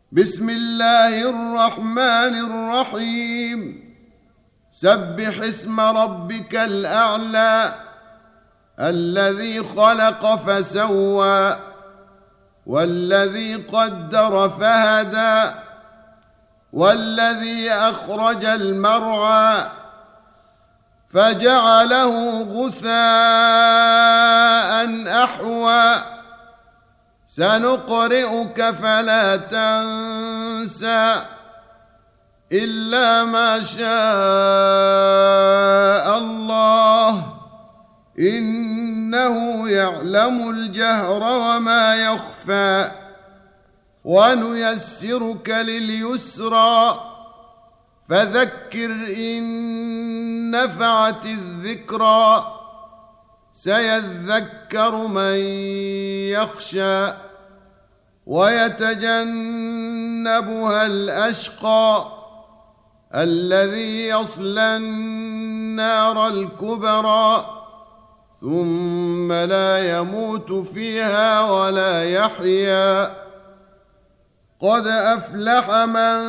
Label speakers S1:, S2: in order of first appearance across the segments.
S1: بسم الله الرحمن الرحيم سبح اسم ربك الأعلى الذي خلق فسوى والذي قدر فهدى والذي أخرج المرعى فجعله غثاء أحوى سنقرئك فلا تنسى إلا ما شاء الله إنه يعلم الجهر وما يخفى ونيسرك لليسرى فذكر إن نفعت الذكرى سيذكر من يخشى ويتجنبها الأشقى الذي يصلى النار الكبرى ثم لا يموت فيها ولا يحيا قد أفلح من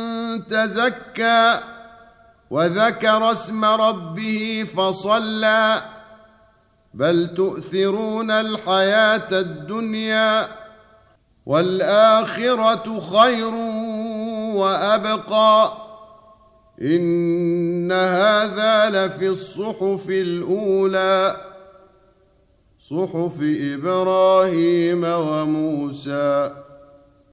S1: تزكى وذكر اسم ربه فصلى بل تؤثرون الحياة الدنيا والآخرة خير وأبقى إن هذا لفي الصحف الأولى صحف إبراهيم وموسى.